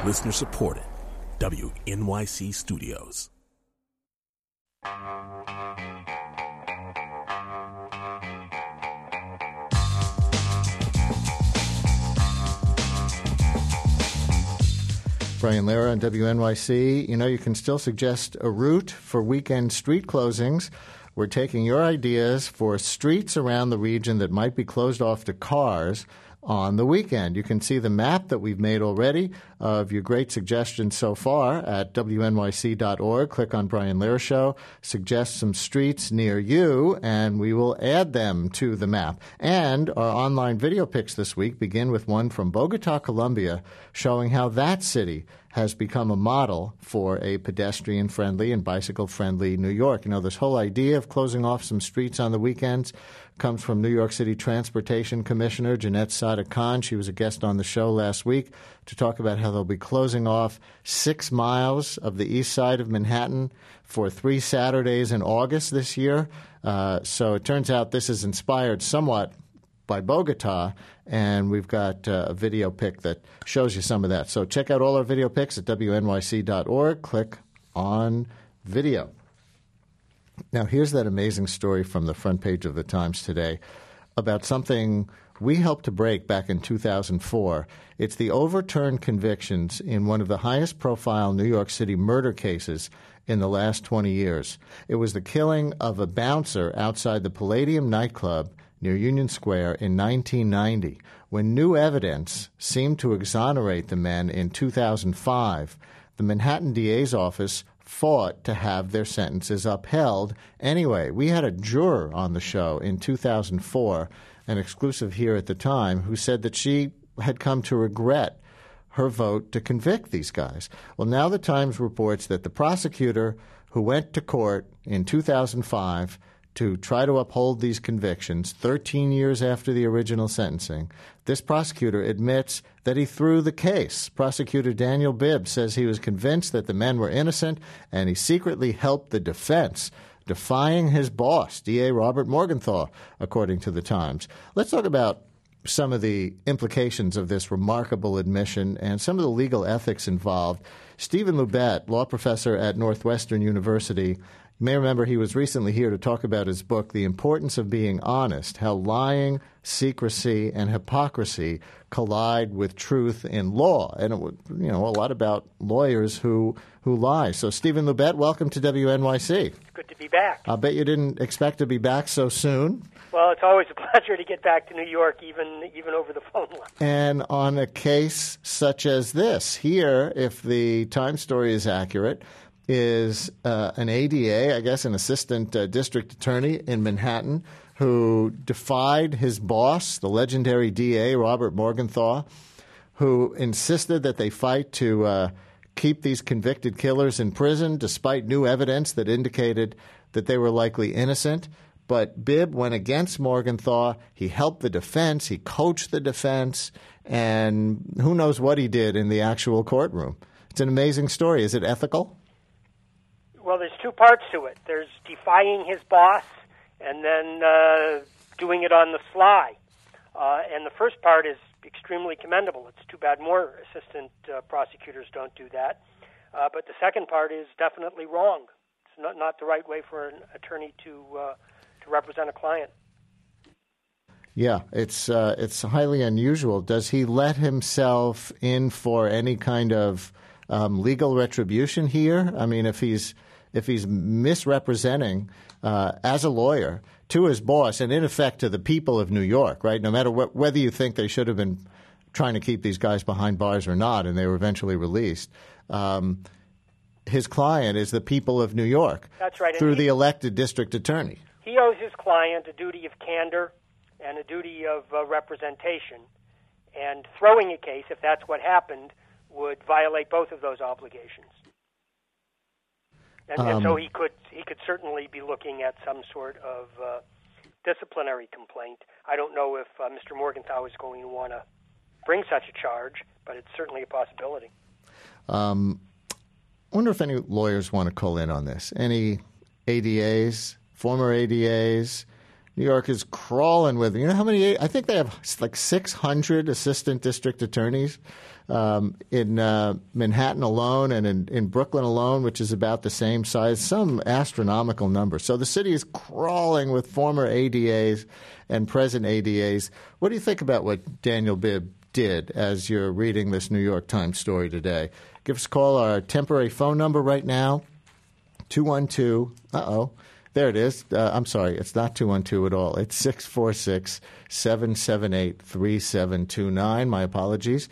Listener supported. WNYC Studios. Brian Lehrer on WNYC. You know, you can still suggest a route for weekend street closings. We're taking your ideas for streets around the region that might be closed off to cars on the weekend. You can see the map that we've made already of your great suggestions so far at WNYC.org. Click on Brian Lehrer Show, suggest some streets near you, and we will add them to the map. And our online video picks this week begin with one from Bogota, Colombia, showing how that city has become a model for a pedestrian-friendly and bicycle-friendly New York. You know, this whole idea of closing off some streets on the weekends comes from New York City Transportation Commissioner Jeanette Sada-Khan. She was a guest on the show last week to talk about how they'll be closing off 6 miles of the east side of Manhattan for 3 Saturdays in August this year. So it turns out this is inspired somewhat by Bogota, and we've got a video pic that shows you some of that. So check out all our video pics at WNYC.org. Click on video. Now, here's that amazing story from the front page of the Times today about something we helped to break back in 2004. It's the overturned convictions in one of the highest-profile New York City murder cases in the last 20 years. It was the killing of a bouncer outside the Palladium nightclub near Union Square in 1990. When new evidence seemed to exonerate the men in 2005, the Manhattan DA's office fought to have their sentences upheld. Anyway, we had a juror on the show in 2004, an exclusive here at the time, who said that she had come to regret her vote to convict these guys. Well, now the Times reports that the prosecutor who went to court in 2005 to try to uphold these convictions 13 years after the original sentencing, this prosecutor admits that he threw the case. Prosecutor Daniel Bibb says he was convinced that the men were innocent, and he secretly helped the defense, defying his boss, DA Robert Morgenthau, according to the Times. Let's talk about some of the implications of this remarkable admission and some of the legal ethics involved. Stephen Loubet, law professor at Northwestern University, you may remember he was recently here to talk about his book, The Importance of Being Honest, how lying, secrecy, and hypocrisy collide with truth in law. And it would, you know, a lot about lawyers who lie. So, Stephen Loubet, welcome to WNYC. Good to be back. I'll bet you didn't expect to be back so soon. Well, it's always a pleasure to get back to New York, even over the phone line. And on a case such as this, here, if the Times story is accurate, is an ADA, I guess an assistant district attorney in Manhattan, who defied his boss, the legendary DA, Robert Morgenthau, who insisted that they fight to keep these convicted killers in prison despite new evidence that indicated that they were likely innocent. But Bibb went against Morgenthau. He helped the defense. He coached the defense. And who knows what he did in the actual courtroom. It's an amazing story. Is it ethical? Well, there's two parts to it. There's defying his boss and then doing it on the sly. And the first part is extremely commendable. It's too bad more assistant prosecutors don't do that. But the second part is definitely wrong. It's not the right way for an attorney to represent a client. Yeah, it's highly unusual. Does he let himself in for any kind of legal retribution here? I mean, if he's misrepresenting as a lawyer to his boss and in effect to the people of New York, right? No matter whether you think they should have been trying to keep these guys behind bars or not, and they were eventually released. His client is the people of New York. That's right. Through the elected district attorney. He owes his client a duty of candor and a duty of representation. And throwing a case, if that's what happened, would violate both of those obligations. And so he could certainly be looking at some sort of disciplinary complaint. I don't know if Mr. Morgenthau is going to want to bring such a charge, but it's certainly a possibility. I wonder if any lawyers want to call in on this. Any ADAs, former ADAs, New York is crawling with them. You know how many? I think they have like 600 assistant district attorneys in Manhattan alone, and in Brooklyn alone, which is about the same size, some astronomical number. So the city is crawling with former ADAs and present ADAs. What do you think about what Daniel Bibb did as you're reading this New York Times story today? Give us a call. Our temporary phone number right now, 212. There it is. I'm sorry. It's not 212 at all. It's 646-778-3729. My apologies.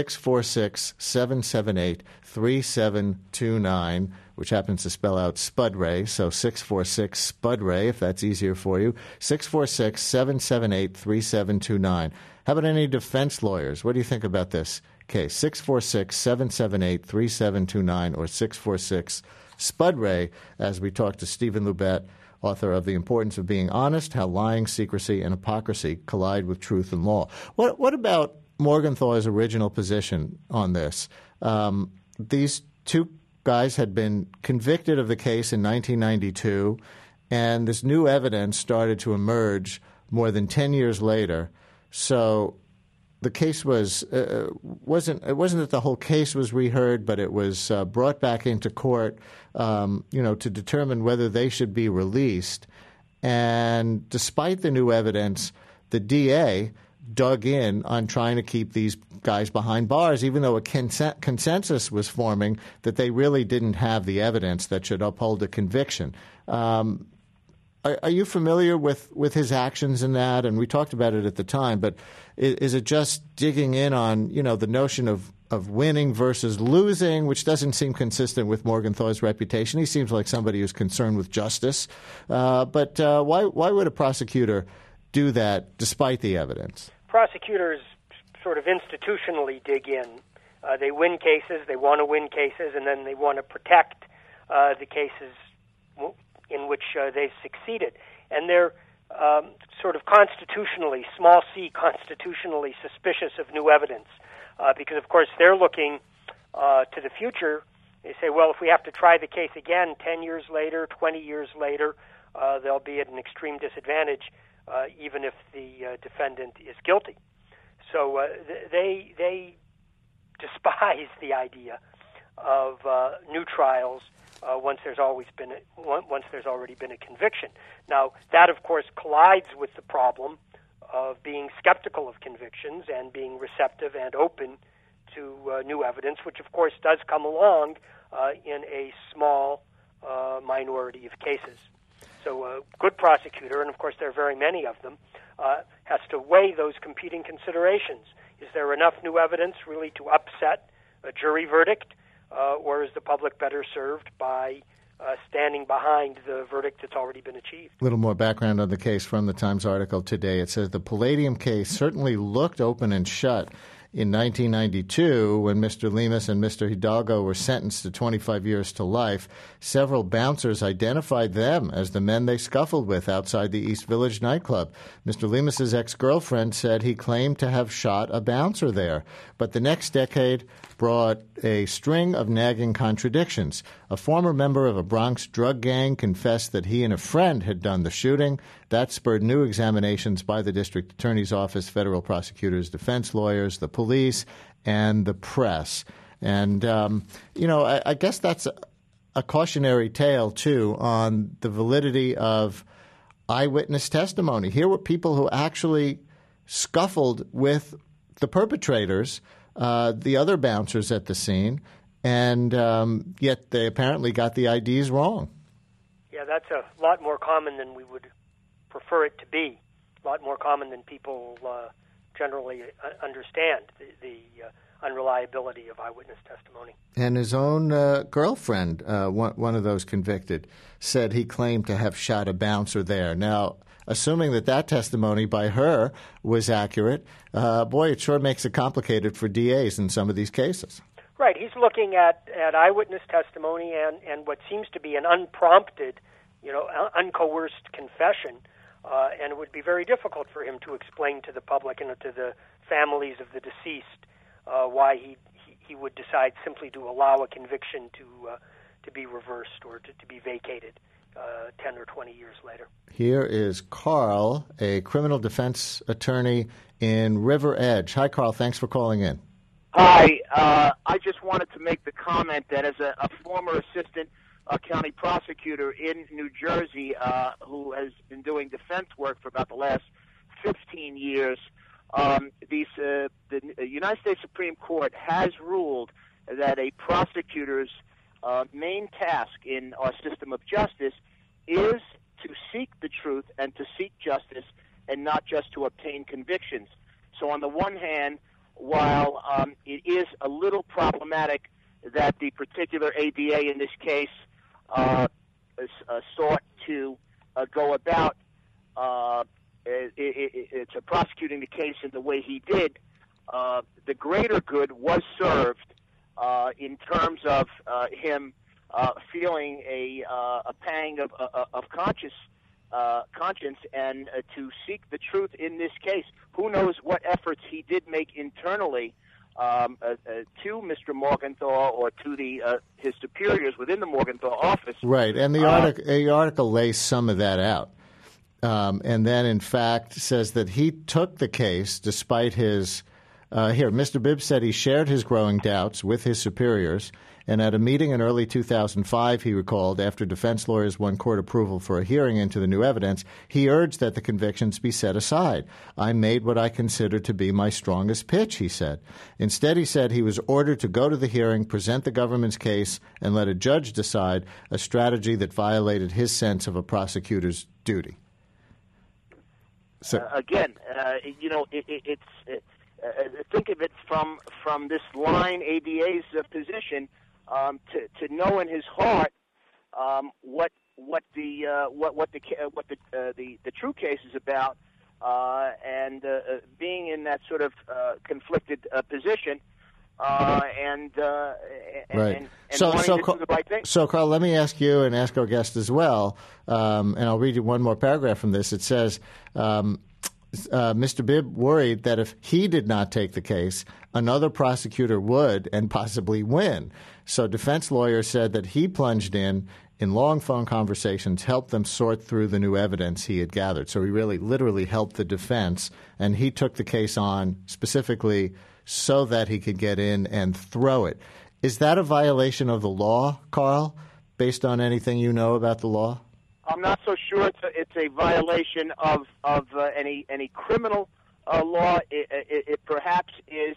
646-778-3729, which happens to spell out Spud Ray. So 646-SPUD-RAY, if that's easier for you. 646-778-3729. How about any defense lawyers? What do you think about this case? 646-778-3729 or 646-SPUD-RAY, as we talk to Stephen Lubet, author of The Importance of Being Honest, How Lying, Secrecy, and Hypocrisy Collide with Truth and Law. What about Morgenthau's original position on this? These two guys had been convicted of the case in 1992, and this new evidence started to emerge more than 10 years later. So the case wasn't that the whole case was reheard, but it was brought back into court, to determine whether they should be released. And despite the new evidence, the DA dug in on trying to keep these guys behind bars, even though a consensus was forming that they really didn't have the evidence that should uphold a conviction. Are you familiar with his actions in that? And we talked about it at the time, but is it just digging in on, the notion of winning versus losing, which doesn't seem consistent with Morgenthau's reputation? He seems like somebody who's concerned with justice. But why would a prosecutor do that despite the evidence? Prosecutors sort of institutionally dig in. They win cases, they want to win cases, and then they want to protect the cases in which they've succeeded. And they're sort of constitutionally, small c, constitutionally suspicious of new evidence because, of course, they're looking to the future. They say, well, if we have to try the case again 10 years later, 20 years later, they'll be at an extreme disadvantage even if the defendant is guilty. So they despise the idea of new trials once there's already been a conviction. Now, that, of course, collides with the problem of being skeptical of convictions and being receptive and open to new evidence, which, of course, does come along in a small minority of cases. So a good prosecutor, and of course there are very many of them, has to weigh those competing considerations. Is there enough new evidence really to upset a jury verdict, or is the public better served by standing behind the verdict that's already been achieved? A little more background on the case from the Times article today. It says the Palladium case certainly looked open and shut in 1992, when Mr. Lemus and Mr. Hidalgo were sentenced to 25 years to life. Several bouncers identified them as the men they scuffled with outside the East Village nightclub. Mr. Lemus's ex-girlfriend said he claimed to have shot a bouncer there. But the next decade brought a string of nagging contradictions. A former member of a Bronx drug gang confessed that he and a friend had done the shooting. That spurred new examinations by the district attorney's office, federal prosecutors, defense lawyers, the police, and the press. And, I guess that's a cautionary tale, too, on the validity of eyewitness testimony. Here were people who actually scuffled with the perpetrators, the other bouncers at the scene, and yet they apparently got the IDs wrong. Yeah, that's a lot more common than we would prefer it to be, a lot more common than people generally understand, the unreliability of eyewitness testimony. And his own girlfriend, one of those convicted, said he claimed to have shot a bouncer there. Now, assuming that testimony by her was accurate, it sure makes it complicated for DAs in some of these cases. Right. He's looking at eyewitness testimony and what seems to be an unprompted, uncoerced confession, and it would be very difficult for him to explain to the public and to the families of the deceased why he would decide simply to allow a conviction to be reversed or to be vacated 10 or 20 years later. Here is Carl, a criminal defense attorney in River Edge. Hi, Carl. Thanks for calling in. Hi. I just wanted to make the comment that as a former assistant county prosecutor in New Jersey who has been doing defense work for about the last 15 years, the United States Supreme Court has ruled that a prosecutor's main task in our system of justice is to seek the truth and to seek justice and not just to obtain convictions. So on the one hand, while it is a little problematic that the particular ADA in this case sought to go about prosecuting the case in the way he did, the greater good was served in terms of him feeling a pang of conscience and to seek the truth in this case. Who knows what efforts he did make internally to Mr. Morgenthau or to his superiors within the Morgenthau office. Right, and the article lays some of that out. And then, in fact, says that he took the case despite his Mr. Bibb said he shared his growing doubts with his superiors, and at a meeting in early 2005, he recalled, after defense lawyers won court approval for a hearing into the new evidence, he urged that the convictions be set aside. I made what I considered to be my strongest pitch, he said. Instead, he said he was ordered to go to the hearing, present the government's case, and let a judge decide, a strategy that violated his sense of a prosecutor's duty. So again, it's think of it from this line ADA's position to know in his heart what the true case is about, and being in that sort of conflicted position. So, Carl, let me ask you and ask our guest as well, and I'll read you one more paragraph from this. It says, Mr. Bibb worried that if he did not take the case, another prosecutor would and possibly win. So defense lawyers said that he plunged in long phone conversations, helped them sort through the new evidence he had gathered. So he really literally helped the defense, and he took the case on specifically so that he could get in and throw it. Is that a violation of the law, Carl, based on anything you know about the law? I'm not so sure it's a violation of any criminal law. It perhaps is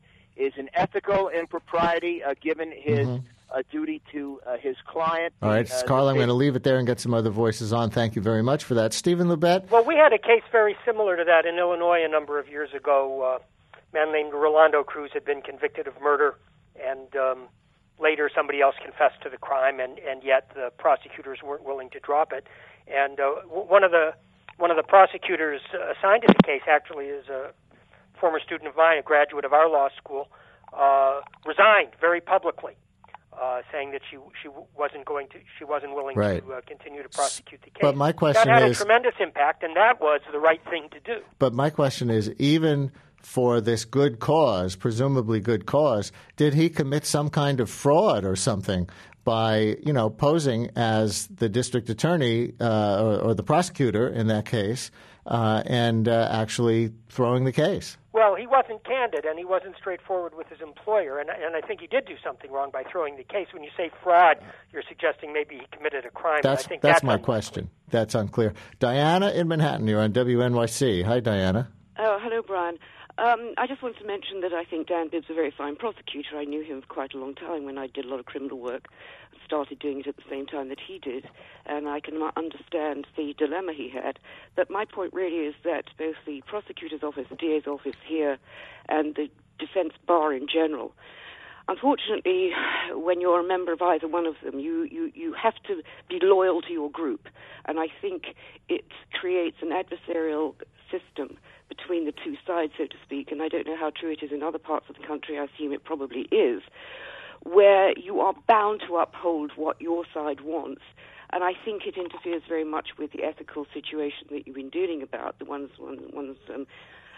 an ethical impropriety given his duty to his client. All right, Carl, I'm going to leave it there and get some other voices on. Thank you very much for that. Stephen Lubet? Well, we had a case very similar to that in Illinois a number of years ago. A man named Rolando Cruz had been convicted of murder, and later somebody else confessed to the crime, and yet the prosecutors weren't willing to drop it. And one of the prosecutors assigned to the case actually is a former student of mine, a graduate of our law school, resigned very publicly, saying that she wasn't willing to continue to prosecute the case. But my question that had a tremendous impact, and that was the right thing to do. But my question is, even for this good cause, presumably good cause, did he commit some kind of fraud or something by, posing as the district attorney or the prosecutor in that case and actually throwing the case? Well, he wasn't candid, and he wasn't straightforward with his employer, and I think he did do something wrong by throwing the case. When you say fraud, you're suggesting maybe he committed a crime. That's my question. That's unclear. Diana in Manhattan, you're on WNYC. Hi, Diana. Oh, hello, Brian. I just wanted to mention that I think Dan Bibb's a very fine prosecutor. I knew him for quite a long time when I did a lot of criminal work, started doing it at the same time that he did, and I can understand the dilemma he had. But my point really is that both the prosecutor's office, the DA's office here, and the defense bar in general, unfortunately, when you're a member of either one of them, you have to be loyal to your group, and I think it creates an adversarial system between the two sides, so to speak, and I don't know how true it is in other parts of the country. I assume it probably is, where you are bound to uphold what your side wants. And I think it interferes very much with the ethical situation that you've been dealing about, the ones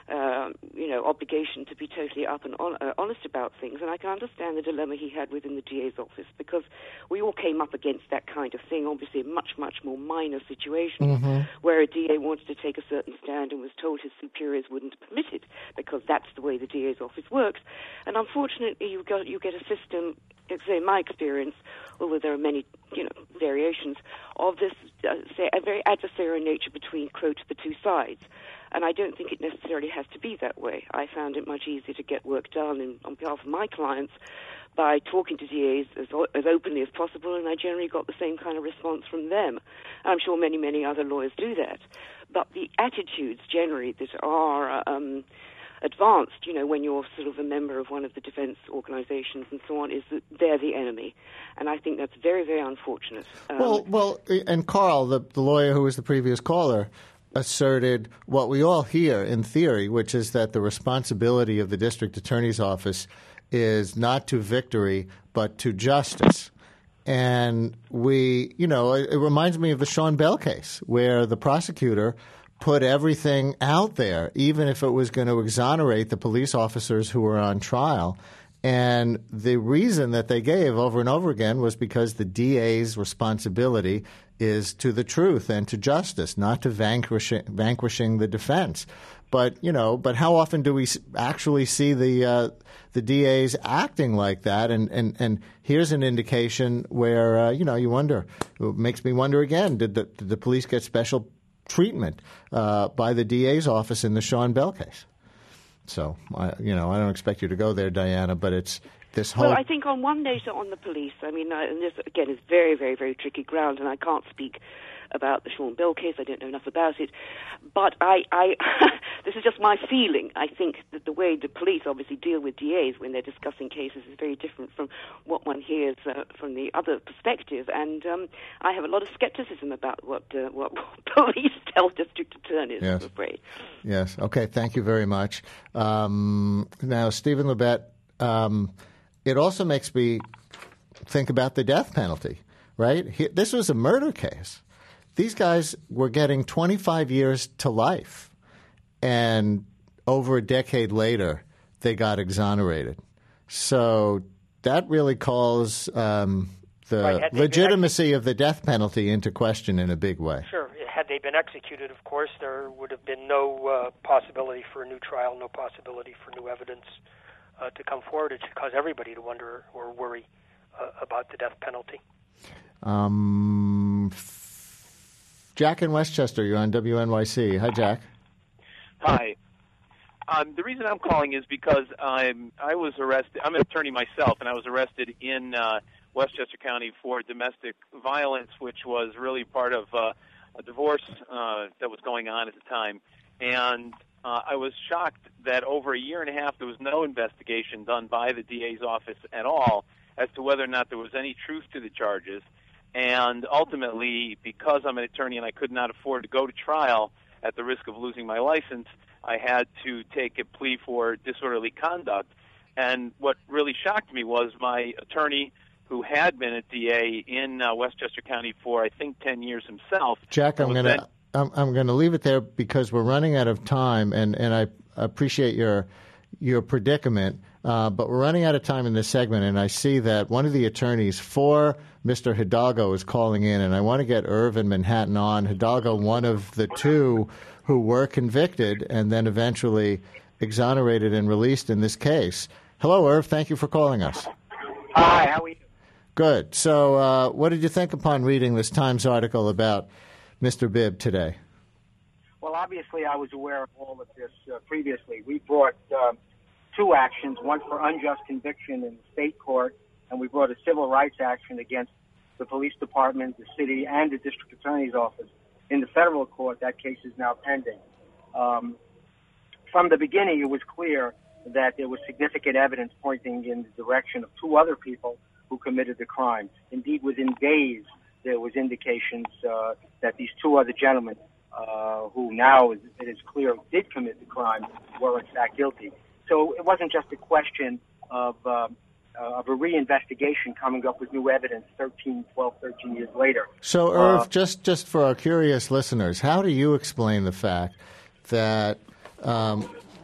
obligation to be totally up and honest about things. And I can understand the dilemma he had within the DA's office, because we all came up against that kind of thing, obviously a much, much more minor situation where a DA wanted to take a certain stand and was told his superiors wouldn't permit it, because that's the way the DA's office works. And unfortunately, you get a system, say in my experience, although there are many variations, of this, say, a very adversarial nature between, quote, the two sides. And I don't think it necessarily has to be that way. I found it much easier to get work done on behalf of my clients by talking to DAs as openly as possible, and I generally got the same kind of response from them. I'm sure many, many other lawyers do that. But the attitudes generally that are advanced, when you're sort of a member of one of the defense organizations and so on, is that they're the enemy. And I think that's very, very unfortunate. Well, and Carl, the lawyer who was the previous caller, asserted what we all hear in theory, which is that the responsibility of the district attorney's office is not to victory, but to justice. And it reminds me of the Sean Bell case, where the prosecutor put everything out there, even if it was going to exonerate the police officers who were on trial. And the reason that they gave over and over again was because the DA's responsibility is to the truth and to justice, not to vanquishing the defense. But how often do we actually see the DAs acting like that? And here's an indication where you wonder. It makes me wonder again: did the police get special treatment by the DA's office in the Sean Bell case? So, I don't expect you to go there, Diana, but it's this whole... Well, I think on one note on the police, and this, again, is very, very, very tricky ground, and I can't speak about the Sean Bell case. I don't know enough about it. But this is just my feeling. I think that the way the police obviously deal with DAs when they're discussing cases is very different from what one hears from the other perspective. And I have a lot of skepticism about what police tell district attorneys, yes. I'm afraid. Yes. Okay. Thank you very much. Now, Stephen Labette, it also makes me think about the death penalty, right? This was a murder case. These guys were getting 25 years to life, and over a decade later, they got exonerated. So that really calls the legitimacy of the death penalty into question in a big way. Sure. Had they been executed, of course, there would have been no possibility for a new trial, no possibility for new evidence to come forward. It should cause everybody to wonder or worry about the death penalty. Jack in Westchester, you're on WNYC. Hi, Jack. Hi. The reason I'm calling is because I was arrested. I'm an attorney myself, and I was arrested in Westchester County for domestic violence, which was really part of a divorce that was going on at the time. And I was shocked that over a year and a half there was no investigation done by the DA's office at all as to whether or not there was any truth to the charges. And ultimately, because I'm an attorney and I could not afford to go to trial at the risk of losing my license, I had to take a plea for disorderly conduct. And what really shocked me was my attorney, who had been a DA in Westchester County for, I think, 10 years himself. Jack, I'm going to leave it there because we're running out of time, and I appreciate your predicament. But we're running out of time in this segment, and I see that one of the attorneys for Mr. Hidalgo is calling in, and I want to get Irv in Manhattan on. Hidalgo, one of the two who were convicted and then eventually exonerated and released in this case. Hello, Irv. Thank you for calling us. Hi, how are you? Good. So what did you think upon reading this Times article about Mr. Bibb today? Well, obviously I was aware of all of this previously. We brought two actions, one for unjust conviction in the state court, and we brought a civil rights action against the police department, the city, and the district attorney's office. In the federal court, that case is now pending. From the beginning, it was clear that there was significant evidence pointing in the direction of two other people who committed the crime. Indeed, within days, there was indications that these two other gentlemen, who now it is clear did commit the crime, were in fact guilty. So it wasn't just a question of a reinvestigation coming up with new evidence 12, 13 years later. So, Irv, just for our curious listeners, how do you explain the fact that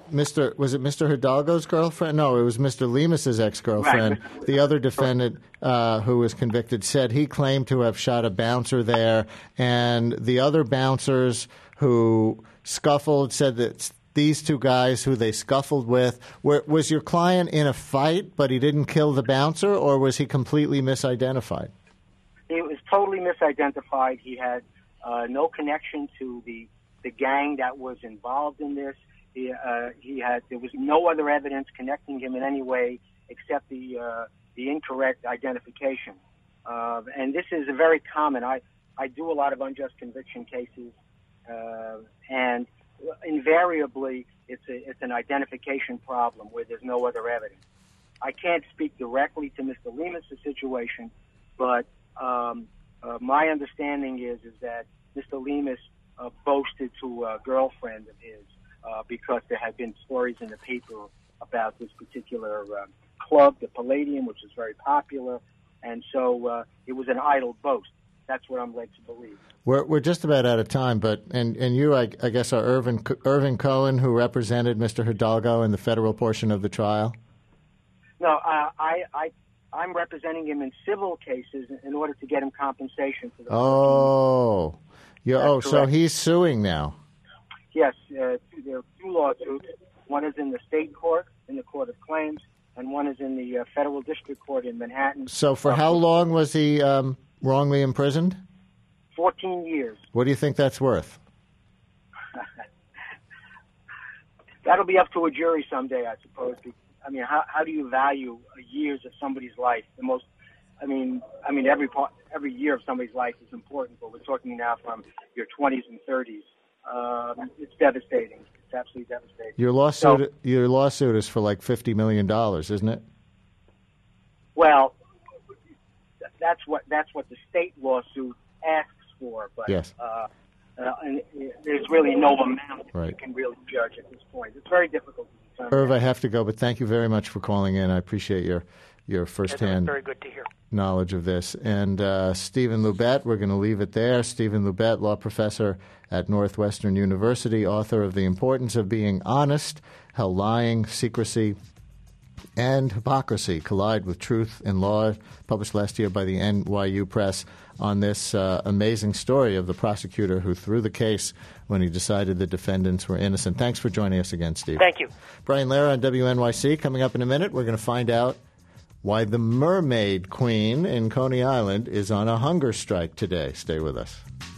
Mr. Hidalgo's girlfriend? No, it was Mr. Lemus's ex-girlfriend. Right. The other defendant who was convicted said he claimed to have shot a bouncer there, and the other bouncers who scuffled said that these two guys who they scuffled with, was your client in a fight but he didn't kill the bouncer, or was he completely misidentified? He was totally misidentified. He had no connection to the gang that was involved in this. There was no other evidence connecting him in any way except the incorrect identification. And this is a very common. I do a lot of unjust conviction cases, and invariably it's an identification problem where there's no other evidence. I can't speak directly to Mr. Lemus' situation, but my understanding is that Mr. Lemus boasted to a girlfriend of his because there had been stories in the paper about this particular club, the Palladium, which is very popular, and so it was an idle boast. That's what I'm led to believe. We're just about out of time, but and you, I guess, are Irvin Cohen, who represented Mr. Hidalgo in the federal portion of the trial? No, I'm representing him in civil cases in order to get him compensation for the. Oh, so he's suing now. Yes, there are two lawsuits. One is in the state court, in the Court of Claims, and one is in the federal district court in Manhattan. So for how long was he wrongly imprisoned? 14 years. What do you think that's worth? That'll be up to a jury someday, I suppose. I mean, how do you value years of somebody's life? Every year of somebody's life is important, but we're talking now from your 20s and 30s. It's devastating. It's absolutely devastating. Your lawsuit is for like $50 million, isn't it? Well, that's what the state lawsuit asks for, but yes. And there's really no amount that you can really judge at this point. It's very difficult to determine. Irv, I have to go, but thank you very much for calling in. I appreciate your firsthand very good to hear. knowledge of this. And Stephen Loubet, we're going to leave it there. Stephen Loubet, law professor at Northwestern University, author of The Importance of Being Honest, How Lying, Secrecy, and Hypocrisy Collide with Truth in Law, published last year by the NYU Press, on this amazing story of the prosecutor who threw the case when he decided the defendants were innocent. Thanks for joining us again, Steve. Thank you. Brian Lehrer on WNYC. Coming up in a minute, we're going to find out why the Mermaid Queen in Coney Island is on a hunger strike today. Stay with us.